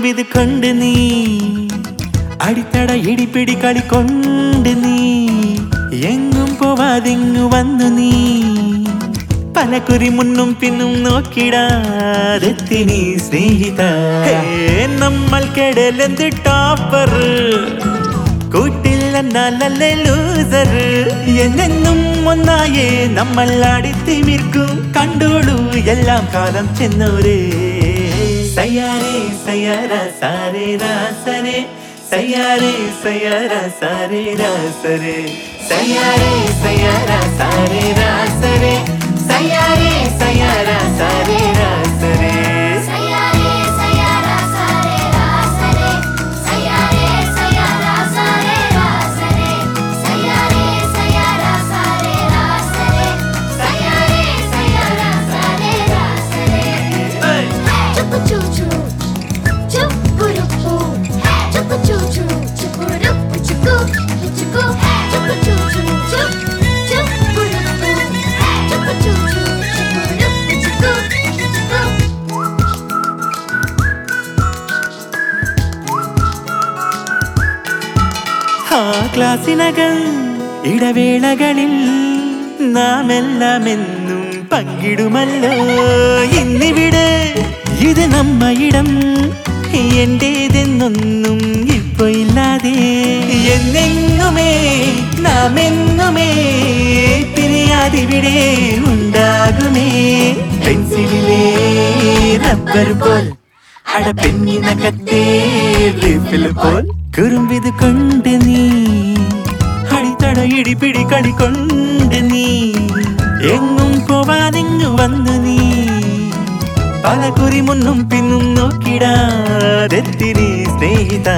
കുറുമ്പിത് കൊണ്ട് നീ അടിത്തട ഇടിപ്പിടി കളി കൊണ്ട് നീ എങ്ങും പോവാതിങ്ങു വന്നു നീ പലകുറി മുന്നും പിന്നും നോക്കിടാതെത്തി നീ സ്നേഹിത നമ്മൾക്കിടയിലെന്ത് ടോപ്പർ കൂട്ടില്ലെന്നാലല്ലേ ലൂസർ എന്നെന്നും ഒന്നായേ നമ്മൾ അടിത്തിമിർക്കും കണ്ടോളൂ എല്ലാം കാലം ചെന്നോരേ സയ്യാരേ സയ്യാര സാരേ രാസരേ സയ്യാരേ സയ്യാര സാരേ രാസരേ സയ്യാരേ സയ്യാര സാരേ രാസരേ സയ്യാരേ സയ്യാര സാരേ രാസരേ ക്ലാസിനകം ഇടവേളകളിൽ നാം എല്ലാം എന്നും പങ്കിടുമല്ലോ ഇന്നിവിടെ ഇത് നമ്മ ഇടം എന്റേതെന്നൊന്നും ഇപ്പൊ ഇല്ലാതെ എന്നെങ്ങുമേ നാം എന്നുമേ പിരിയാതിവിടെ ഉണ്ടാകുമേ പെൻസിലിലെ റബ്ബർ പോൽ അടപ്പെന്നിനകത്തെ റിഫിൽ പോൽ കുറുമ്പിത് കൊണ്ട് നീ അടിത്തട ഇടിപിടി കളി കൊണ്ട് നീ എങ്ങും പോവാതിങ്ങു വന്നു നീ പലകുറി മുന്നും പിന്നും നോക്കിടാതെത്തി നീ സ്നേഹിത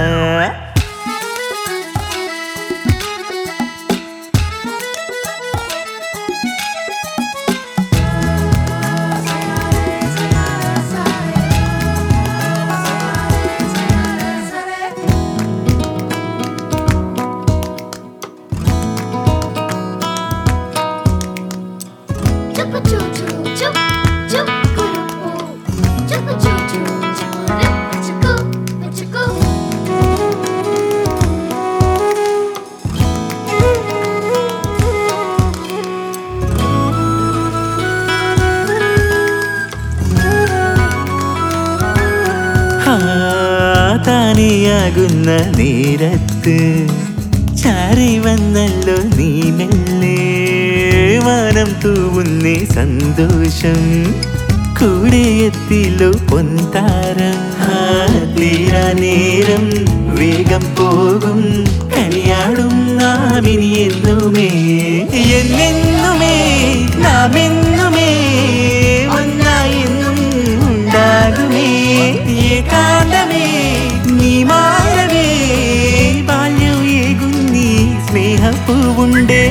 താനിയാകുന്ന നേരത്ത് ചാരി വന്നല്ലോ നീ മെല്ലെ വാനം തൂവുന്നേ സന്തോഷം കൂടെ എത്തില്ലോ പൊൻതാരം തീരാ നേരം വേഗം പോകും കനിയാടും നാം ഇനി എന്നുമേ എന്നെന്നുമേ നാം എന്നുമേ ഒന്നായി എന്നും ഉണ്ടാകുമേ ഏകാന്തമേ നീ മാറവേ ബാല്യവേകും നീ സ്നേഹപ്പൂവുണ്ട്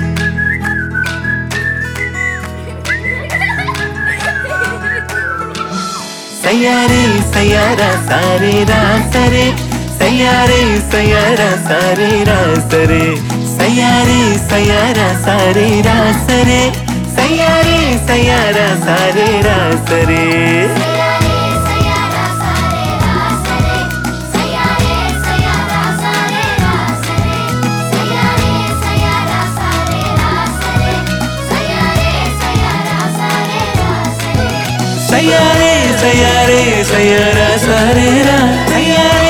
സയ്യാരേ സയ്യാര സാരേ രാസരേ സയ്യാരേ സയ്യാര സാരേ രാസരേ സയ്യാരേ സയ്യാര സാരേ രാസരേ സയ്യാരേ സയ്യാര സാരേ രാസരേ सैयारे सैयारे सैयारा सारे रा सैयारे